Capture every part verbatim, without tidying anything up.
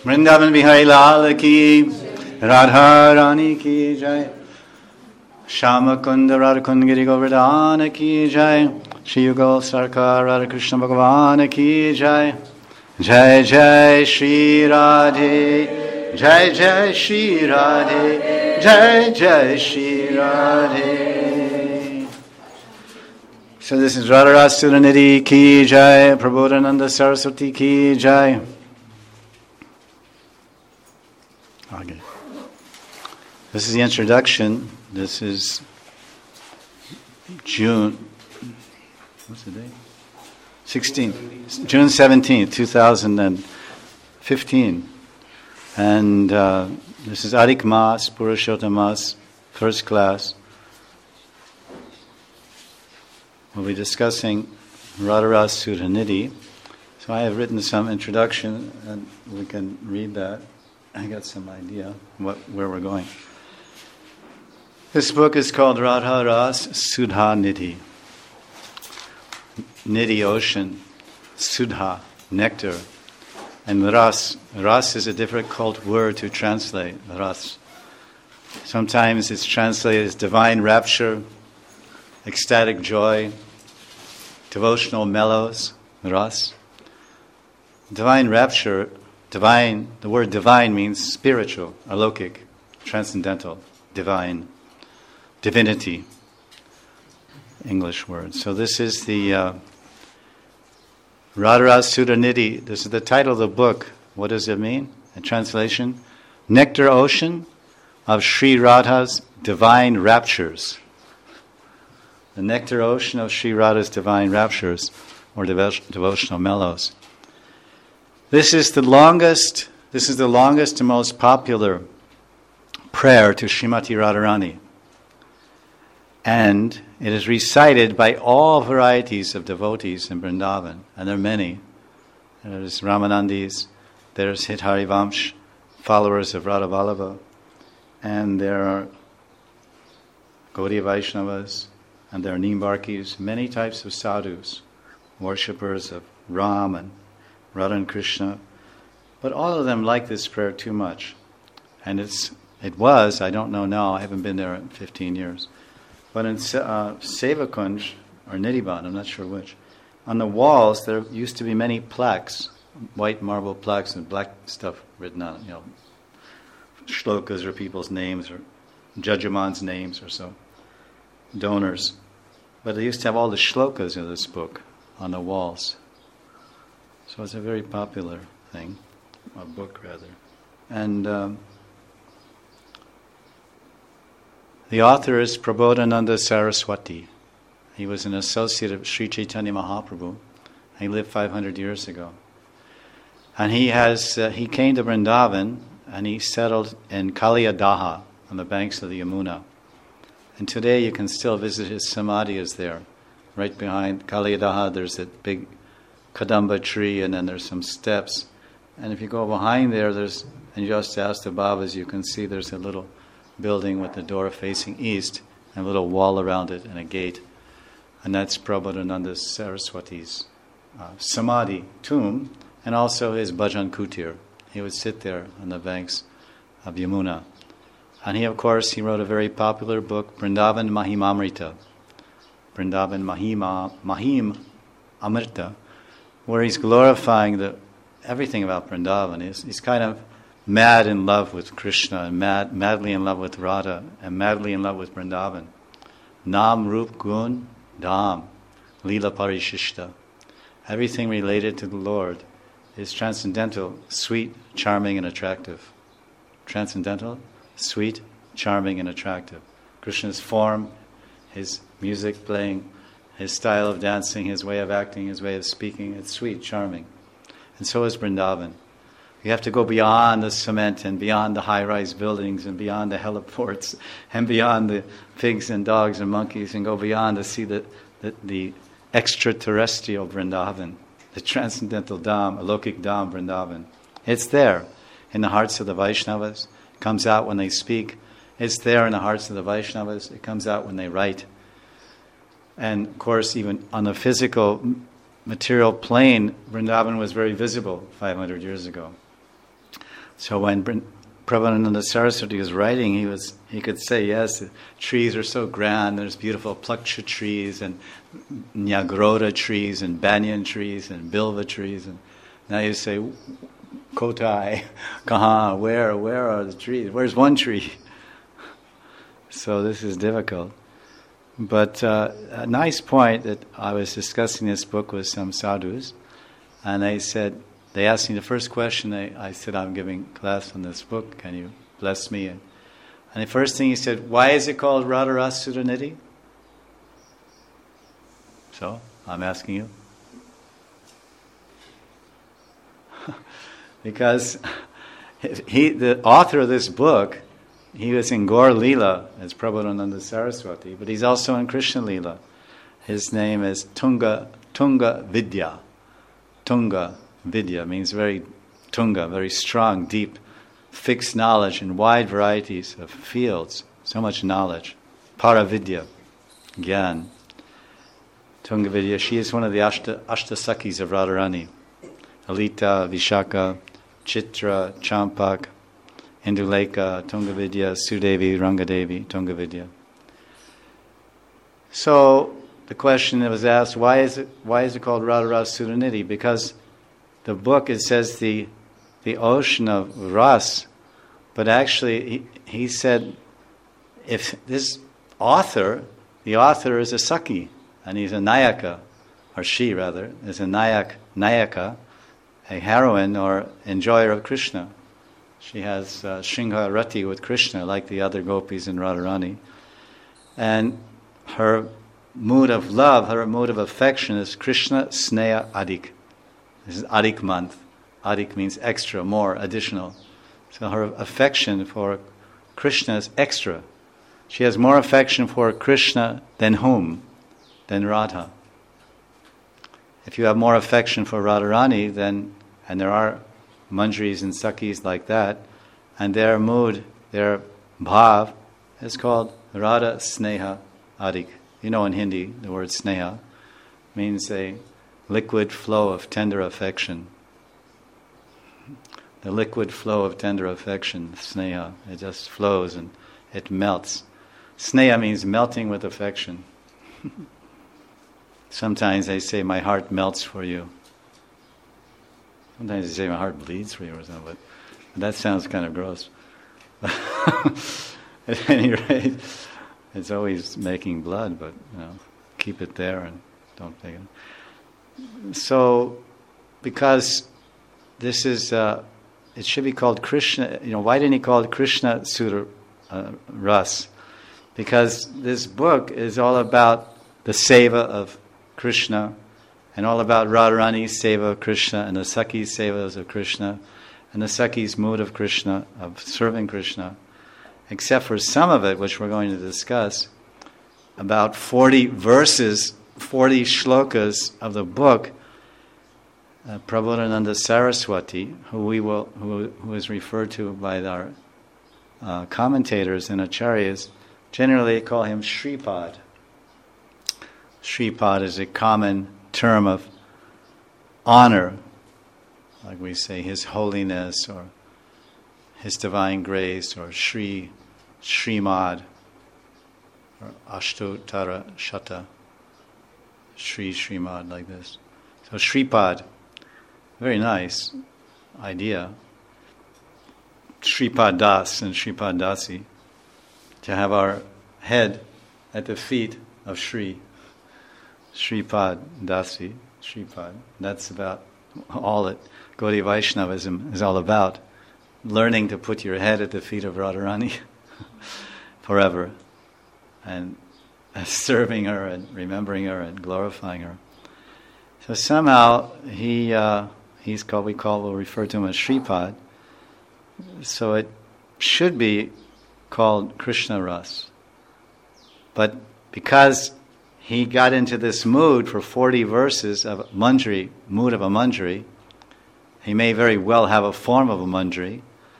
Vrindavan Bihari Lal ki, Radha Rani ki jai, Shama Kunda Radha Kunda Giri Govardhana ki jai, Shri Yugal Sarkar Radha Krishna Bhagavan ki jai, Jai Jai Shri Radhe, Jai Jai Shri Radhe, Jai Jai Shri Radhe. So this is Radharasa Sudanidhi ki jai, Prabodhananda Saraswati ki jai. Okay. This is the introduction. This is June. What's the date? sixteenth. June seventeenth, two thousand fifteen. And uh, this is Adhik Mas, Purushottam Mas, first class. We'll be discussing Radharasa Sudanidhi. So I have written some introduction, and we can read that. I got some idea what where we're going. This book is called Radharasa Sudanidhi. Nidhi, ocean, Sudha, nectar, and Ras. Ras is a difficult word to translate, Ras. Sometimes it's translated as divine rapture, ecstatic joy, devotional mellows, Ras. Divine rapture, divine, the word divine means spiritual, alokik, transcendental, divine, divinity, English word. So this is the uh, Radharasa Sudanidhi. This is the title of the book. What does it mean? In translation, Nectar Ocean of Sri Radha's Divine Raptures. The Nectar Ocean of Sri Radha's Divine Raptures, or devo- devotional mellows. This is the longest. This is the longest and most popular prayer to Srimati Radharani, and it is recited by all varieties of devotees in Vrindavan, and there are many. There's Ramanandis, there's Hithari Vamsh, followers of Radha Vallabha, and there are Gaudiya Vaishnavas, and there are Nimbarkis, many types of sadhus, worshippers of Ram and Radha and Krishna, but all of them like this prayer too much. And it's it was, I don't know now, I haven't been there in fifteen years, but in uh, Sevakunj, or Nidhiban, I'm not sure which, on the walls there used to be many plaques, white marble plaques and black stuff written on it, you know, shlokas or people's names or Jajaman's names or so, donors. But they used to have all the shlokas of this book on the walls. So it's a very popular thing, a book rather. And um, the author is Prabodhananda Saraswati. He was an associate of Sri Chaitanya Mahaprabhu. He lived five hundred years ago. And he has uh, he came to Vrindavan and he settled in Kaliyadaha on the banks of the Yamuna. And today you can still visit his samadhi is there. Right behind Kaliyadaha there's a big Kadamba tree, and then there's some steps. And if you go behind there, there's, and you just ask the Babas, you can see there's a little building with the door facing east, and a little wall around it, and a gate. And that's Prabodhananda Saraswati's uh, samadhi tomb, and also his bhajan kutir. He would sit there on the banks of Yamuna. And he, of course, he wrote a very popular book, Vrindavan Mahimamrita. Vrindavan Mahima, Mahim Amrita, where he's glorifying the everything about Vrindavan. He's, he's kind of mad in love with Krishna, and mad, madly in love with Radha, and madly in love with Vrindavan. Nam, Rup, Gun, Dham, Leela Parishishta. Everything related to the Lord is transcendental, sweet, charming, and attractive. Transcendental, sweet, charming, and attractive. Krishna's form, his music playing, his style of dancing, his way of acting, his way of speaking, it's sweet, charming. And so is Vrindavan. You have to go beyond the cement and beyond the high-rise buildings and beyond the heliports and beyond the pigs and dogs and monkeys and go beyond to see the, the, the extraterrestrial Vrindavan, the transcendental Dham, Alokik Dham Vrindavan. It's there in the hearts of the Vaishnavas. It comes out when they speak. It's there in the hearts of the Vaishnavas. It comes out when they write. And of course, even on the physical material plane, Vrindavan was very visible five hundred years ago. So when Prabhupada Saraswati was writing, he was he could say, yes, the trees are so grand, there's beautiful plaksha trees and nyagroda trees and banyan trees and bilva trees. And now you say, Kotai, kaha, where, where are the trees? Where's one tree? So this is difficult. But uh, a nice point that I was discussing this book with some sadhus, and they said, they asked me the first question, I, I said, I'm giving class on this book, can you bless me? And, and the first thing he said, why is it called Radharasa Sudhanidhi? So, I'm asking you. Because he, the author of this book, he was in Gaur Leela as Prabhupada Saraswati, but he's also in Krishna Leela. His name is Tunga, Tunga Vidya. Tunga Vidya means very tunga, very strong, deep, fixed knowledge in wide varieties of fields. So much knowledge. Paravidya, Gyan. Tunga Vidya, she is one of the Ashta, Ashta Sakhis of Radharani. Alita, Vishaka, Chitra, Champak, Induleka, Tunga Vidya, Sudevi, Rangadevi, Tunga Vidya. So the question that was asked, why is it why is it called Radharasa Sudhanidhi? Because the book, it says the the ocean of ras, but actually he, he said if this author, the author is a Sakhi, and he's a Nayaka, or she rather, is a Nayak, Nayaka, a heroine or enjoyer of Krishna. She has uh, Shringha Rati with Krishna, like the other gopis in Radharani. And her mood of love, her mood of affection is Krishna Sneha Adik. This is Adik month. Adik means extra, more, additional. So her affection for Krishna is extra. She has more affection for Krishna than whom? Than Radha. If you have more affection for Radharani, then, and there are manjaris and sakhis like that, and their mood, their bhav, is called Radha Sneha Adik. You know in Hindi, the word Sneha means a liquid flow of tender affection. The liquid flow of tender affection, Sneha, it just flows and it melts. Sneha means melting with affection. Sometimes they say, my heart melts for you. Sometimes they say, my heart bleeds for you or something, but that sounds kind of gross. At any rate, it's always making blood, but you know, keep it there and don't take it. So, because this is, uh, it should be called Krishna, you know, why didn't he call it Krishna Sura uh, Ras? Because this book is all about the seva of Krishna, and all about Radharani's seva of Krishna, and the Sakhi's sevas of Krishna, and the Sakhi's mood of Krishna, of serving Krishna, except for some of it, which we're going to discuss, about forty verses, forty shlokas of the book, uh, Prabodhananda Saraswati, who we will, who, who is referred to by our uh, commentators and acharyas, generally call him Shripad. Shripad is a common term of honor, like we say His Holiness or His Divine Grace or Shri, Srimad or Ashtotara Shata, Shri Srimad, like this. So Shripad, very nice idea. Shripad Das and Shripad Dasi, to have our head at the feet of Shri. Shripad Dasi, Shripad. That's about all that Gaudiya Vaishnavism is all about. Learning to put your head at the feet of Radharani forever. And serving her and remembering her and glorifying her. So somehow he uh, he's called, we call, we'll refer to him as Shripad. So it should be called Krishna Ras. But because he got into this mood for forty verses of manjari, mood of a manjari. He may very well have a form of a manjari.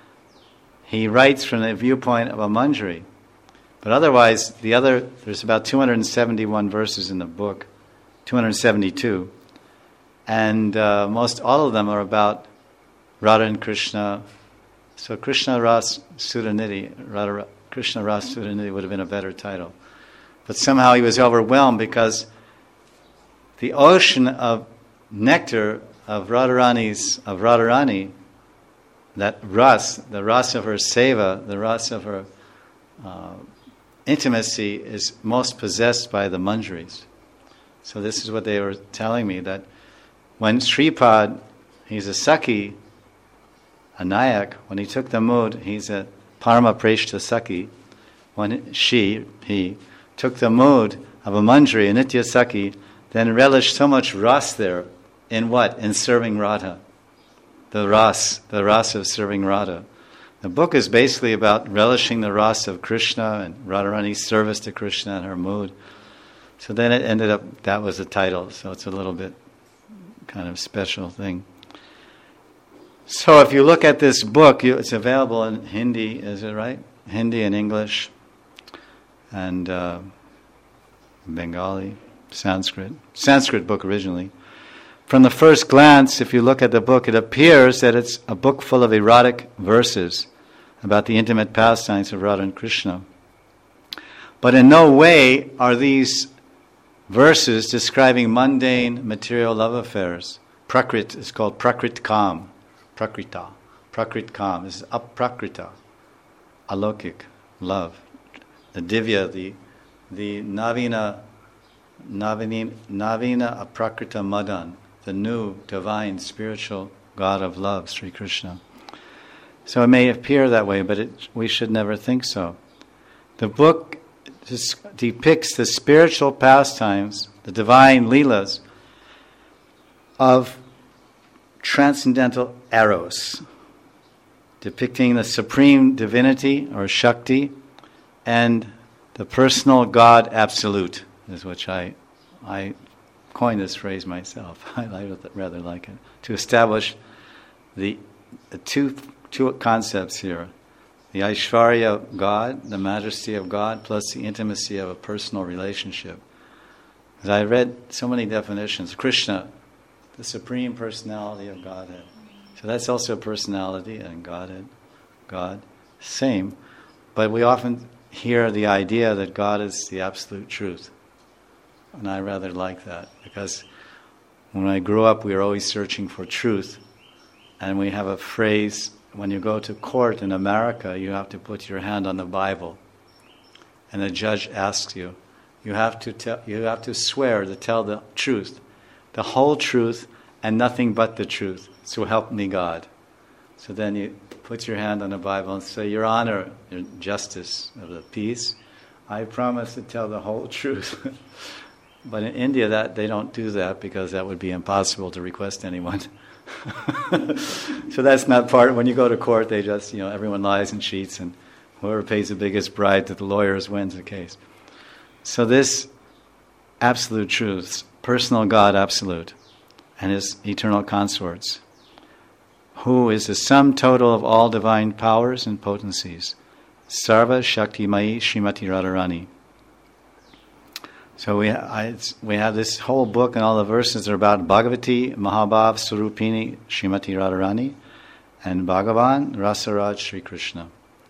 He writes from the viewpoint of a manjari. But otherwise, the other, there's about two hundred seventy-one verses in the book, two hundred seventy-two. And uh, most all of them are about Radha and Krishna, So Krishna Ras Sudanidhi, Radha, Krishna Ras Sudanidhi would have been a better title. But somehow he was overwhelmed because the ocean of nectar of Radharani's, of Radharani, that ras, the ras of her seva, the ras of her uh, intimacy is most possessed by the manjaris. So this is what they were telling me, that when Sripad, he's a Sakhi, a Nayak, when he took the mood, he's a Parama Preshta Sakhi, when she, he, took the mood of a Manjari, a Nitya Sakhi, then relished so much ras there, in what? In serving Radha. The ras, the ras of serving Radha. The book is basically about relishing the ras of Krishna and Radharani's service to Krishna and her mood. So then it ended up, that was the title, so it's a little bit kind of special thing. So if you look at this book, you, it's available in Hindi, is it right? Hindi and English, and uh, Bengali, Sanskrit. Sanskrit book originally. From the first glance, if you look at the book, it appears that it's a book full of erotic verses about the intimate pastimes of Radha and Krishna. But in no way are these verses describing mundane material love affairs. Prakrit is called Prakrit Kam. Prakrita. Prakrit Kam is aprakrita. Alokik, love. The Divya, the the Navina Navini, Navina Aprakrita Madan, the new divine spiritual God of love, Sri Krishna. So it may appear that way, but it, we should never think so. The book depicts the spiritual pastimes, the divine leelas of transcendental eros, depicting the supreme divinity or Shakti and the personal God absolute, is which I I coined this phrase myself. I rather like it, to establish the, the two two concepts here: the Aishvarya of God, the majesty of God, plus the intimacy of a personal relationship. Because I read so many definitions. Krishna, the supreme personality of Godhead. So that's also personality and Godhead, God, same. But we often hear the idea that God is the absolute truth. And I rather like that, because when I grew up, we were always searching for truth. And we have a phrase, when you go to court in America, you have to put your hand on the Bible. And the judge asks you, you have to tell, you have to swear to tell the truth, the whole truth, and nothing but the truth. So help me God. So then you put your hand on the Bible and say, Your Honor, Your Justice of the Peace, I promise to tell the whole truth. But in India, that they don't do that, because that would be impossible to request anyone. So that's not part. When you go to court, they just, you know, everyone lies and cheats, and whoever pays the biggest bribe to the lawyers wins the case. So this absolute truth, personal God absolute, and his eternal consorts, who is the sum total of all divine powers and potencies, Sarva Shakti Mai Srimati Radharani. So we I, we have this whole book, and all the verses are about Bhagavati, Mahabhav, Surupini, Srimati Radharani, and Bhagavan, Rasaraj, Sri Krishna.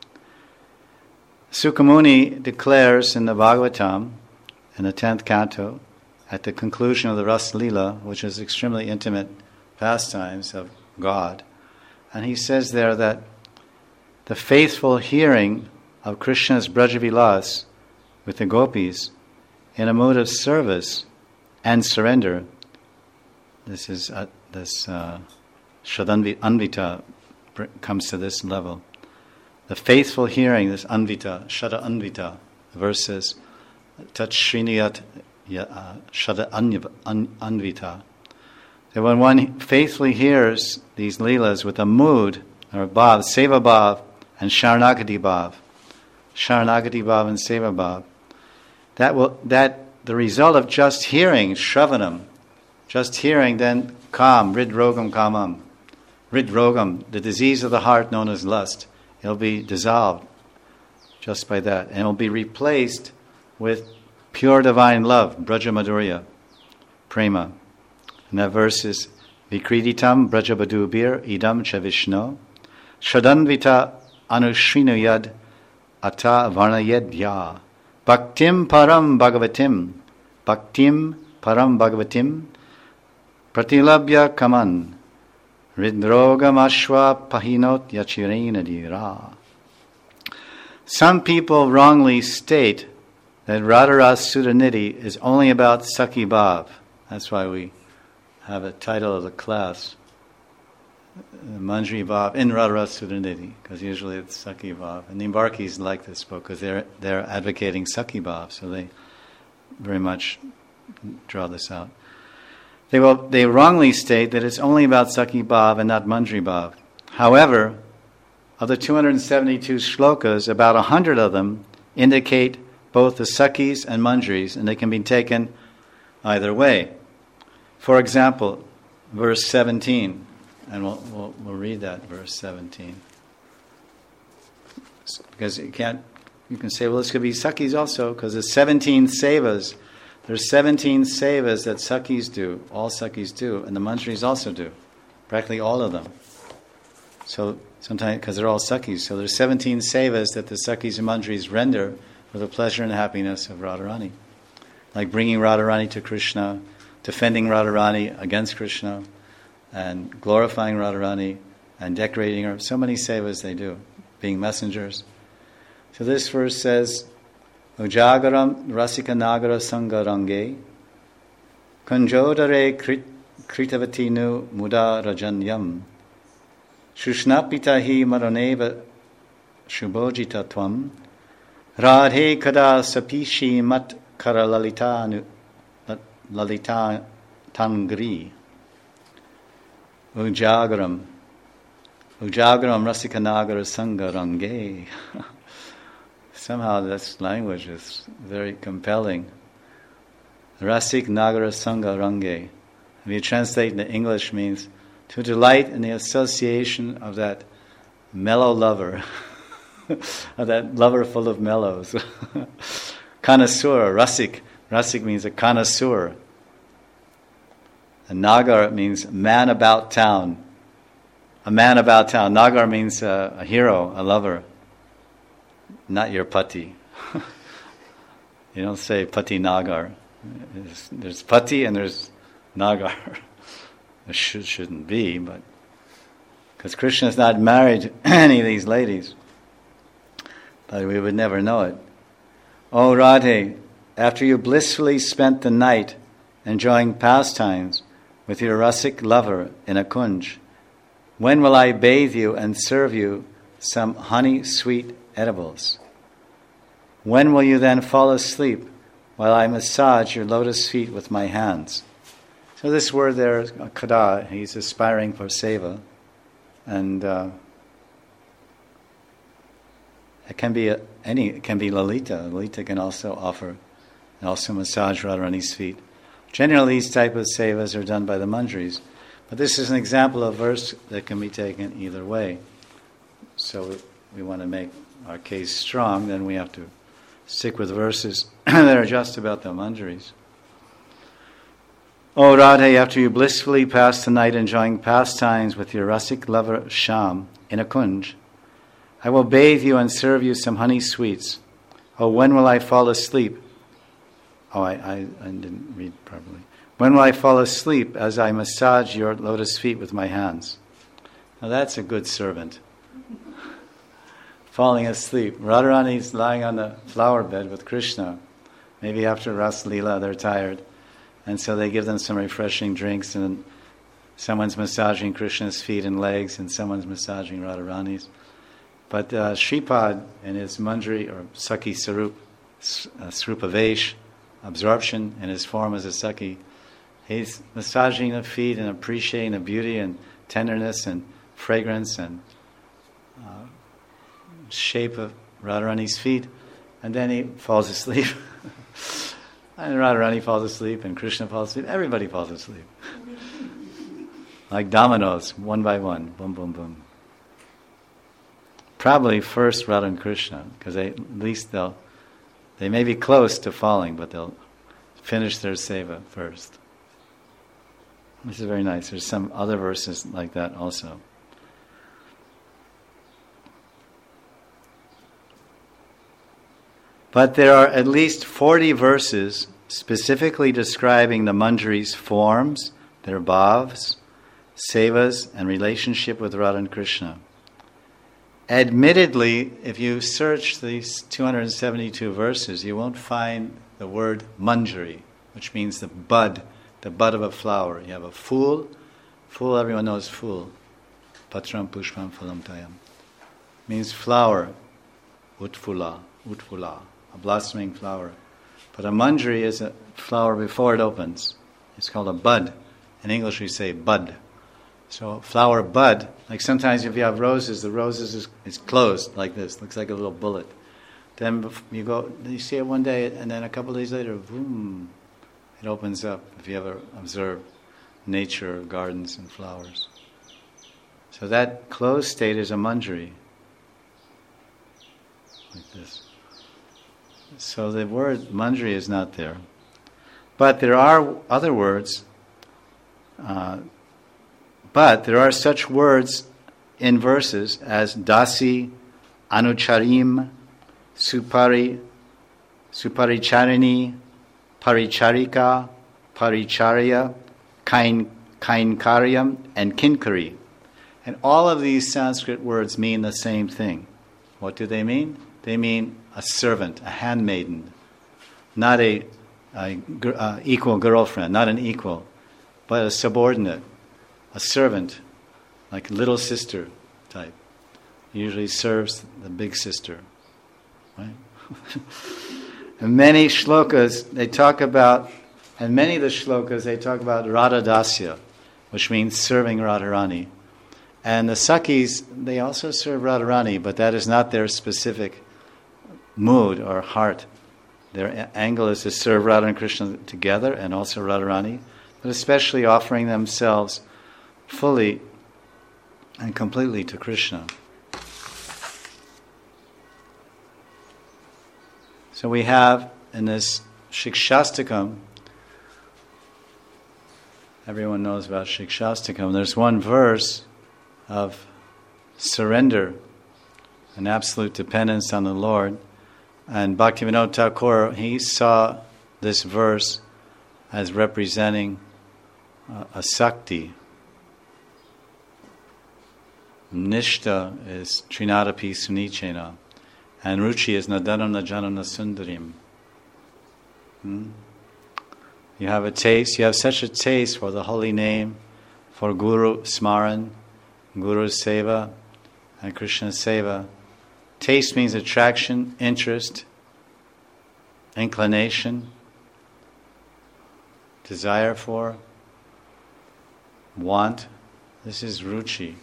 Sukamuni declares in the Bhagavatam, in the tenth canto, at the conclusion of the Ras Lila, which is extremely intimate pastimes of God, and he says there that the faithful hearing of Krishna's Brajavilas with the gopis in a mood of service and surrender, this is uh, this uh, Shadanvita comes to this level. The faithful hearing, this Anvita, Shada Anvita, verses Tat Sriniyat Shada Anvita. That when one faithfully hears these leelas with a mood, or bhav, seva bhav, and sharanagati bhav, sharanagati bhav and seva bhav, that will that the result of just hearing, shravanam, just hearing, then kam, ridrogam kamam, ridrogam, the disease of the heart known as lust, it'll be dissolved just by that, and it'll be replaced with pure divine love, braja madhurya, prema. And that verse is Vikriditam Brajabadubir Idam Cha Vishno Shadanvita anushinuyad ata varnayedya bhaktim param bhagavatim bhaktim param bhagavatim pratilabhya kaman ridrogam pahinot yachirena dira. Some people wrongly state that Radharas Sudhanidhi is only about Sakhi Bhav. That's why we have a title of the class, Manjri Bhav in Radharas Sudhanidhi, because usually it's Sakhi Bhav. And the Embarkees like this book because they're, they're advocating Sakhi Bhav, so they very much draw this out. They will, they wrongly state that it's only about Sakhi Bhav and not Manjri Bhav. However, of the two hundred seventy-two shlokas, about one hundred of them indicate both the Sakhis and Manjris, and they can be taken either way. For example, verse seventeen, and we'll, we'll, we'll read that, verse seventeen. Because you can't, you can say, well, this could be Sakhis also, because there's seventeen sevas. There's seventeen sevas that Sakhis do, all Sakhis do, and the Manjris also do, practically all of them. So sometimes, because they're all Sakhis, so there's seventeen sevas that the Sakhis and Manjris render for the pleasure and happiness of Radharani. Like bringing Radharani to Krishna, defending Radharani against Krishna, and glorifying Radharani, and decorating her. So many sevas they do, being messengers. So this verse says, Ujagaram rasika nagara sangarange Kunjodare krit, kritavatinu muda rajanyam Shushnapita hi maraneva shubhojita tvam Radhe kada sapishi mat karalalita lalita tangri Ujagaram Ujagaram rasikanagara sangarange. Somehow this language is very compelling. Rasik Nagara Sangarange. If you translate into English, means to delight in the association of that mellow lover, of that lover full of mellows. Connoisseur, Rasik. Rasik means a connoisseur. And Nagar means man about town. A man about town. Nagar means a, a hero, a lover. Not your pati. You don't say pati nagar. There's, there's pati and there's nagar. There should, shouldn't be, but because Krishna is not married to any of these ladies, but we would never know it. Oh Radhe, after you blissfully spent the night enjoying pastimes with your Rasik lover in a kunj, when will I bathe you and serve you some honey-sweet edibles? When will you then fall asleep while I massage your lotus feet with my hands? So this word there, kada, he's aspiring for seva, and uh, it can be a, any. It can be Lalita. Lalita can also offer, and also massage Radharani's feet. Generally, these type of sevas are done by the Manjris, but this is an example of verse that can be taken either way. So we, we want to make our case strong, then we have to stick with verses that are just about the Manjaris. O Radhe, after you blissfully pass the night enjoying pastimes with your Rasik lover Sham in a kunj, I will bathe you and serve you some honey sweets. Oh, when will I fall asleep? Oh, I, I, I didn't read properly. When will I fall asleep as I massage your lotus feet with my hands? Now that's a good servant. Falling asleep. Radharani's lying on the flower bed with Krishna. Maybe after Ras Leela they're tired. And so they give them some refreshing drinks, and someone's massaging Krishna's feet and legs, and someone's massaging Radharani's. But uh, Shripad in his Manjri, or Sakhi Sarup, uh, Srupavesh, absorption in his form as a Sakhi, he's massaging the feet and appreciating the beauty and tenderness and fragrance and uh, shape of Radharani's feet, and then he falls asleep. And Radharani falls asleep, and Krishna falls asleep. Everybody falls asleep. Like dominoes, one by one, boom, boom, boom. Probably first Radha and Krishna, because at least they'll, they may be close to falling, but they'll finish their seva first. This is very nice. There's some other verses like that also. But there are at least forty verses specifically describing the Manjari's forms, their bhavs, sevas, and relationship with Radha and Krishna. Admittedly, if you search these two hundred seventy-two verses, you won't find the word Manjari, which means the bud, the bud of a flower. You have a fool. Fool, everyone knows fool. Patram pushpam phalam tayam. Means flower. Utfula, utfula, a blossoming flower. But a manjari is a flower before it opens. It's called a bud. In English we say bud. So flower bud, like sometimes if you have roses, the roses is, is closed like this, looks like a little bullet. Then you go, you see it one day, and then a couple of days later, boom, it opens up. If you ever observe nature, gardens, and flowers, so that closed state is a manjari, like this. So the word manjari is not there, but there are other words. Uh, But there are such words in verses as dasi, anucharim, supari, suparicharini, paricharika, paricharya, kain, kainkaryam, and kinkari. And all of these Sanskrit words mean the same thing. What do they mean? They mean a servant, a handmaiden, not a, a, a equal girlfriend, not an equal, but a subordinate. A servant, like little sister type, usually serves the big sister, right? And many shlokas, they talk about, and many of the shlokas, they talk about Radha Dasya, which means serving Radharani. And the Sakhis, they also serve Radharani, but that is not their specific mood or heart. Their angle is to serve Radha and Krishna together, and also Radharani, but especially offering themselves fully and completely to Krishna. So we have in this Shikshastakam, everyone knows about Shikshastakam, there's one verse of surrender and absolute dependence on the Lord. And Bhaktivinoda Thakur, he saw this verse as representing uh, a Sakti. Nishta is Trinadapi Sunichena, and Ruchi is Nadanam Najanam Nasundarim. Hmm? You have a taste, you have such a taste for the holy name, for Guru Smaran, Guru Seva, and Krishna Seva. Taste means attraction, interest, inclination, desire for, want. This is Ruchi.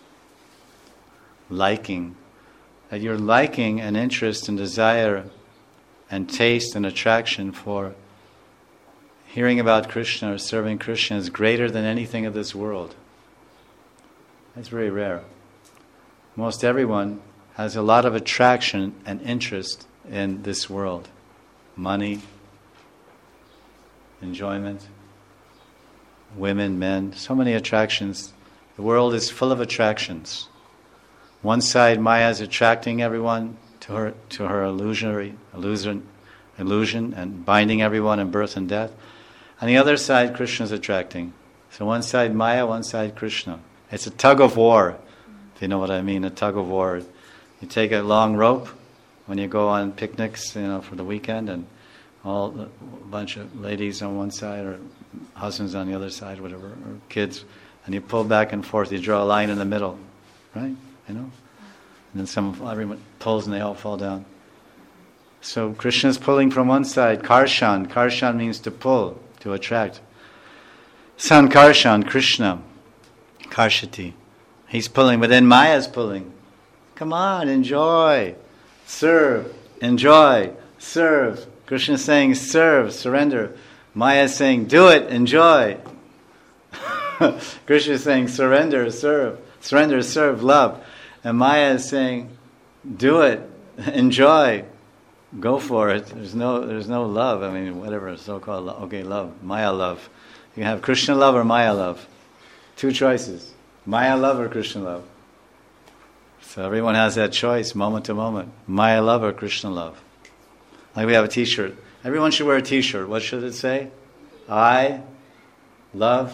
Liking, that your liking and interest and desire and taste and attraction for hearing about Krishna or serving Krishna is greater than anything of this world. That's very rare. Most everyone has a lot of attraction and interest in this world. Money, enjoyment, women, men, so many attractions. The world is full of attractions. One side, Maya is attracting everyone to her to her illusionary illusion, illusion and binding everyone in birth and death. On the other side, Krishna is attracting. So one side Maya, one side Krishna. It's a tug of war, if you know what I mean. A tug of war. You take a long rope when you go on picnics, you know, for the weekend, and all a bunch of ladies on one side or husbands on the other side, whatever, or kids, and you pull back and forth. You draw a line in the middle, right? You know, and then some everyone pulls and they all fall down. So Krishna is pulling from one side. Karshan, Karshan means to pull, to attract. Sankarshan, Krishna, Karshati, he's pulling, but then Maya is pulling. Come on, enjoy, serve, enjoy, serve. Krishna is saying serve, surrender. Maya is saying do it, enjoy. Krishna is saying surrender, serve, surrender, serve, love. And Maya is saying, do it, enjoy, go for it. There's no, there's no love. I mean, whatever so-called love. Okay, love, Maya love. You can have Krishna love or Maya love. Two choices: Maya love or Krishna love. So everyone has that choice, moment to moment: Maya love or Krishna love. Like we have a t-shirt. Everyone should wear a t-shirt. What should it say? I love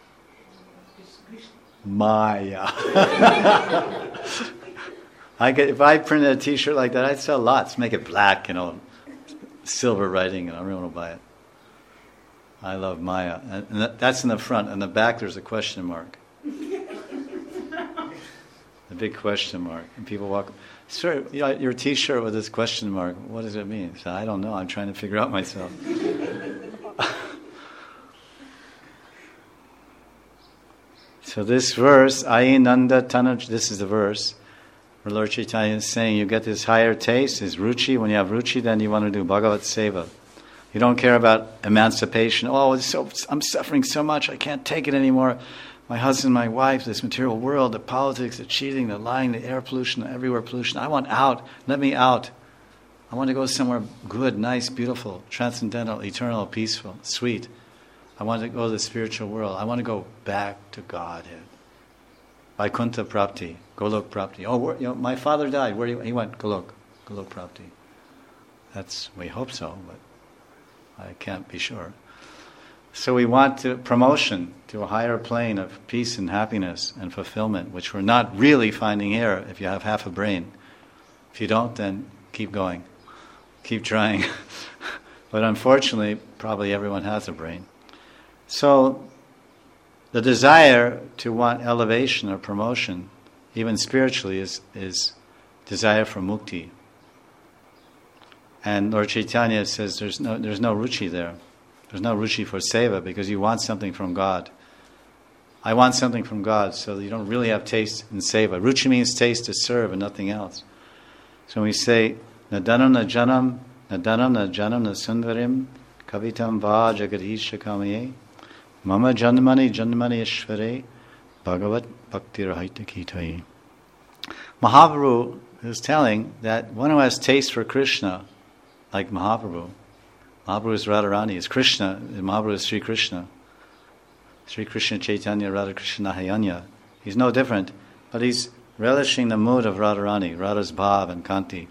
Maya. I could, if I printed a t-shirt like that, I'd sell lots. Make it black, you know, silver writing, and everyone will buy it. I love Maya. And that, that's in the front. In the back, there's a question mark. A big question mark. And people walk, sir, you know, your t-shirt with this question mark, what does it mean? So I don't know. I'm trying to figure out myself. So this verse, Ayinanda Tanuj, this is the verse where Lord Chaitanya is saying you get this higher taste, is ruchi. When you have ruchi, then you want to do Bhagavat Seva. You don't care about emancipation. Oh, it's so, I'm suffering so much, I can't take it anymore. My husband, my wife, this material world, the politics, the cheating, the lying, the air pollution, the everywhere pollution. I want out. Let me out. I want to go somewhere good, nice, beautiful, transcendental, eternal, peaceful, sweet. I want to go to the spiritual world. I want to go back to Godhead. Vaikuntha Prapti, Golok Prapti. Oh, where, you know, my father died. Where he, he went? Golok, Golok Prapti. That's, we hope so, but I can't be sure. So we want to, promotion to a higher plane of peace and happiness and fulfillment, which we're not really finding here if you have half a brain. If you don't, then keep going. Keep trying. But unfortunately, probably everyone has a brain. So the desire to want elevation or promotion, even spiritually, is, is desire for mukti. And Lord Chaitanya says there's no there's no ruchi there. There's no ruchi for seva because you want something from God. I want something from God, so you don't really have taste in seva. Ruchi means taste to serve and nothing else. So when we say nadanam na janam, nadanam na janam na sundarim, kavitam va jagadhisha kamaye, mama janmani janmani ishvare, bhagavat bhakti rahita kitaye. Mahaprabhu is telling that one who has taste for Krishna, like Mahaprabhu, Mahaprabhu is Radharani, is Krishna, Mahaprabhu is Sri Krishna. Sri Krishna Chaitanya Radha Krishna Hayanya. He's no different, but he's relishing the mood of Radharani, Radha's bhav and kanti.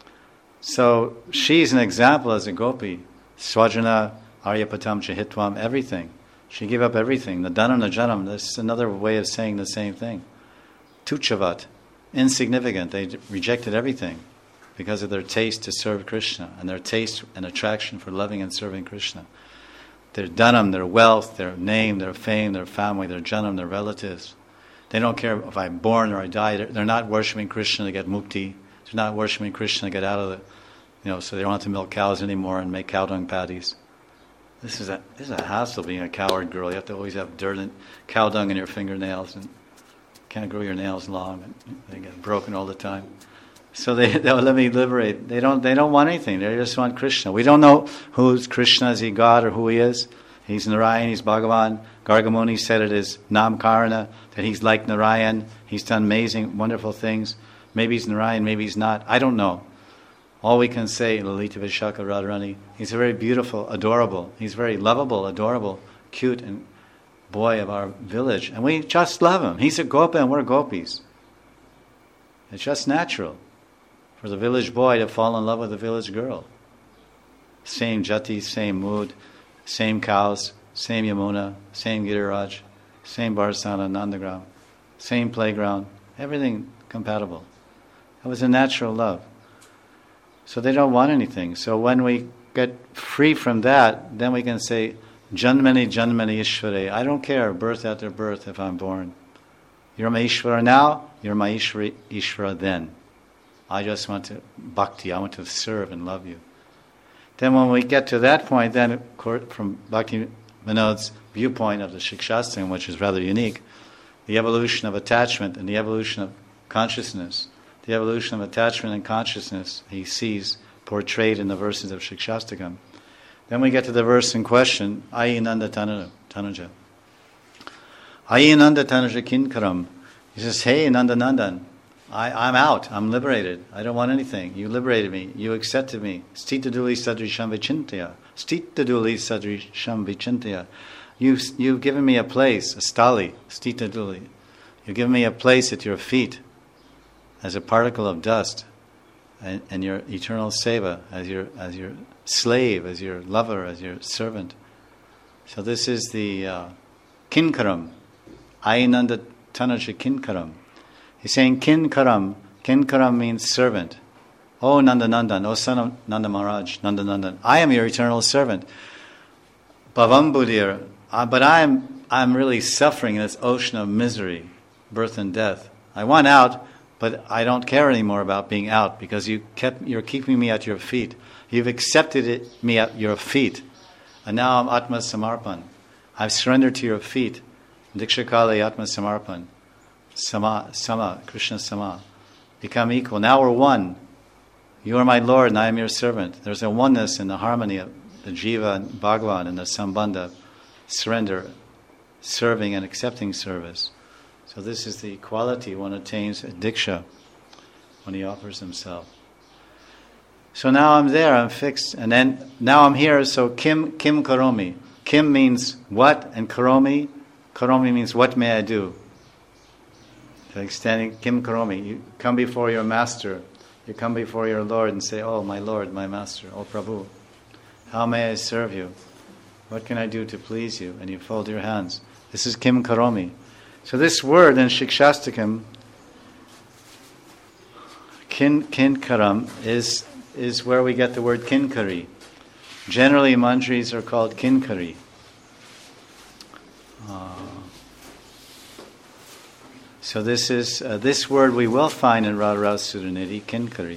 So she's an example as a gopi. Swajana, Aryapatam, Chahitwam, everything. She gave up everything. Nadanam, Najanam, that's another way of saying the same thing. Tuchavat, insignificant. They rejected everything because of their taste to serve Krishna and their taste and attraction for loving and serving Krishna. Their dhanam, their wealth, their name, their fame, their family, their janam, their relatives. They don't care if I'm born or I die. They're, they're not worshipping Krishna to get mukti. They're not worshipping Krishna to get out of the, you know, so they don't have to milk cows anymore and make cow dung patties. This is a this is a hassle being a coward girl. You have to always have dirt and cow dung in your fingernails and can't grow your nails long and they get broken all the time. So they they'll let me liberate. They don't they don't want anything. They just want Krishna. We don't know who's Krishna, is he God or who he is. He's Narayan, he's Bhagavan. Gargamuni said it is Namkarana, that he's like Narayan. He's done amazing, wonderful things. Maybe he's Narayan, maybe he's not. I don't know. All we can say, Lalita Vishaka Radharani, he's a very beautiful, adorable, he's very lovable, adorable, cute and boy of our village. And we just love him. He's a gopa and we're gopis. It's just natural for the village boy to fall in love with the village girl. Same jati, same mood, same cows, same Yamuna, same Giriraj, same Barsana, Nandagram, same playground, everything compatible. It was a natural love. So they don't want anything. So when we get free from that, then we can say, Janmani, Janmani Ishvare. I don't care, birth after birth, if I'm born. You're my Ishvara now, you're my Ishvara, Ishvara then. I just want to bhakti, I want to serve and love you. Then when we get to that point, then from Bhakti Vinod's viewpoint of the Shikshastra, which is rather unique, the evolution of attachment and the evolution of consciousness, the evolution of attachment and consciousness he sees portrayed in the verses of Shikshastakam. Then we get to the verse in question, Ayinanda Tanuja. Ayinanda Tanuja Kinkaram. He says, hey Nanda Nandan, I, I'm out, I'm liberated, I don't want anything. You liberated me, you accepted me. Stitaduli Sadrisham Vichintaya. Stitaduli Sadrisham Vichintaya. You've, you've given me a place, a stali, Stitaduli. You've given me a place at your feet as a particle of dust, and, and your eternal seva, as your as your slave, as your lover, as your servant. So this is the uh, kinkaram, Ainanda Tanaja kinkaram. He's saying kinkaram. Kinkaram means servant. Oh Nanda Nandan, oh son of Nanda Maharaj, Nanda Nandan, I am your eternal servant. Bhavambudir, uh, but I'm I'm really suffering in this ocean of misery, birth and death. I want out, but I don't care anymore about being out because you kept you're keeping me at your feet. You've accepted it, me at your feet, and now I'm Atma Samarpan. I've surrendered to your feet. Dikshakale Atma Samarpan. Sama, Sama, Krishna Sama. Become equal. Now we're one. You are my Lord and I am your servant. There's a oneness in the harmony of the Jiva and Bhagavan and the Sambandha, surrender, serving and accepting service. So this is the quality one attains at Diksha when he offers himself. So now I'm there, I'm fixed, and then now I'm here, so Kim Kim Karomi. Kim means what, and Karomi, Karomi means what may I do. So extending Kim Karomi, you come before your master, you come before your Lord and say, oh my Lord, my master, oh Prabhu, how may I serve you? What can I do to please you? And you fold your hands. This is Kim Karomi. So this word in Shikshastakam, kin kinkaram, is is where we get the word kinkari. Generally, manjaris are called kinkari. Uh, so this is uh, this word we will find in Radharasa Sudhanidhi, kinkari.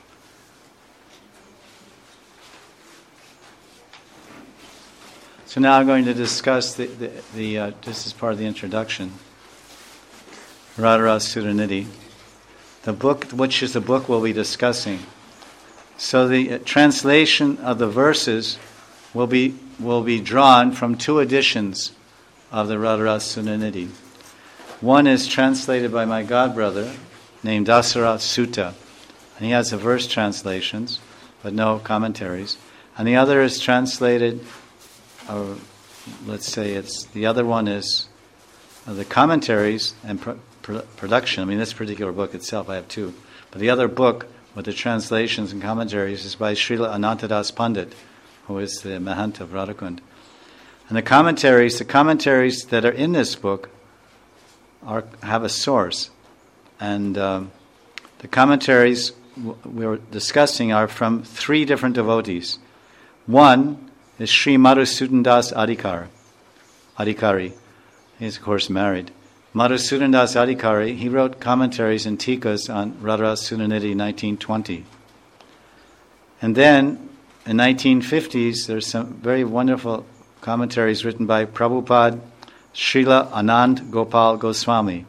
So now I'm going to discuss the the, the uh, this is part of the introduction. Radharasa Sudhanidhi, the book, which is the book we'll be discussing. So the uh, translation of the verses will be will be drawn from two editions of the Radharasa Sudhanidhi. One is translated by my godbrother named Dasarath Sutta, and he has the verse translations, but no commentaries. And the other is translated, or let's say it's the other one is uh, the commentaries and pro- pro- production. I mean, this particular book itself, I have two, but the other book with the translations and commentaries is by Srila Anantadas Pandit, who is the Mahant of Radhakund. And the commentaries, the commentaries that are in this book are have a source. And um, the commentaries w- we're discussing are from three different devotees. One is Sri Madhusudan Das Adhikar, Adhikari. He's, of course, married. Madhusudan Das Adhikari, he wrote commentaries and tikas on Radharasa Sudhanidhi nineteen twenty. And then, in nineteen fifties, there's some very wonderful commentaries written by Prabhupada, Srila Anand Gopal Goswami.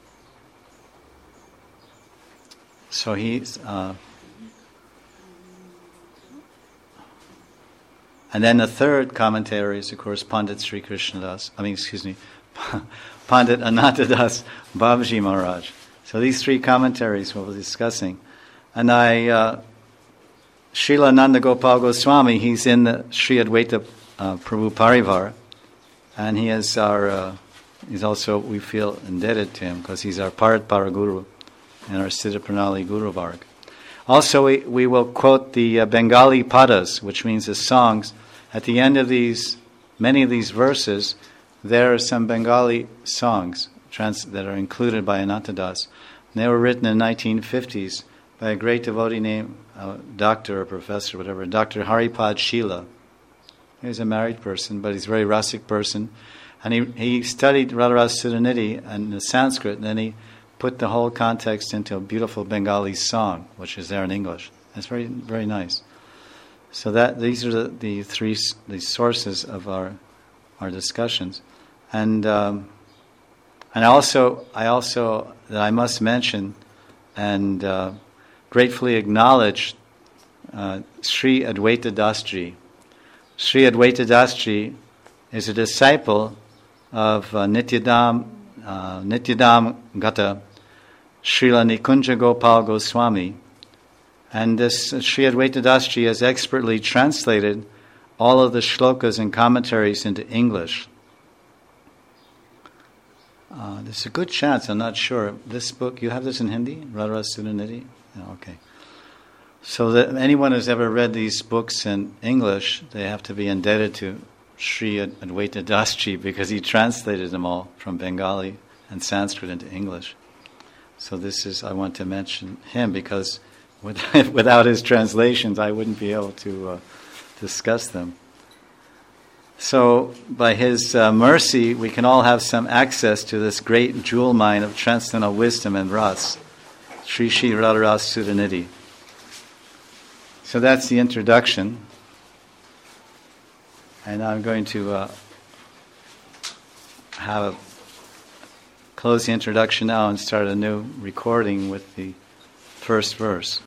So he's... Uh, and then the third commentary is, of course, Pandit Sri Krishnadas, I mean, excuse me, Pandit Anantadas Babaji Maharaj. So these three commentaries we'll be discussing. And I, uh, Srila Nanda Gopal Goswami, he's in the Sri Advaita uh, Prabhu Parivar, and he is our, uh, he's also, we feel indebted to him because he's our Parat Paraguru and our Siddha Pranali Guru Varg. Also, we, we will quote the uh, Bengali padas, which means the songs. At the end of these, many of these verses, there are some Bengali songs trans- that are included by Anantadas. They were written in the nineteen fifties by a great devotee named uh, doctor or professor, whatever, Doctor Haripad Sheela. He was a married person, but he's a very rasic person. And he, he studied Radharasa Sudhanidhi and the Sanskrit, and then he put the whole context into a beautiful Bengali song, which is there in English. It's very, very nice. So that these are the, the three the sources of our our discussions, and um, and also I also that I must mention and uh, gratefully acknowledge uh, Sri Advaita Dasji. Sri Advaita Dasji is a disciple of uh, Nityadam uh, Nityadam Gata Srila Nikunja Gopal Goswami. And this uh, Sri Advaita Dasji has expertly translated all of the shlokas and commentaries into English. Uh, there's a good chance, I'm not sure. This book, you have this in Hindi? Radharasa Sudhanidhi? Oh, okay. So that anyone who's ever read these books in English, they have to be indebted to Sri Advaita Dasji because he translated them all from Bengali and Sanskrit into English. So this is, I want to mention him because with, without his translations I wouldn't be able to uh, discuss them. So by his uh, mercy we can all have some access to this great jewel mine of transcendental wisdom and ras, Sri Sri Radharas Sudhanidhi. So that's the introduction. And I'm going to uh, have a close the introduction now and start a new recording with the first verse.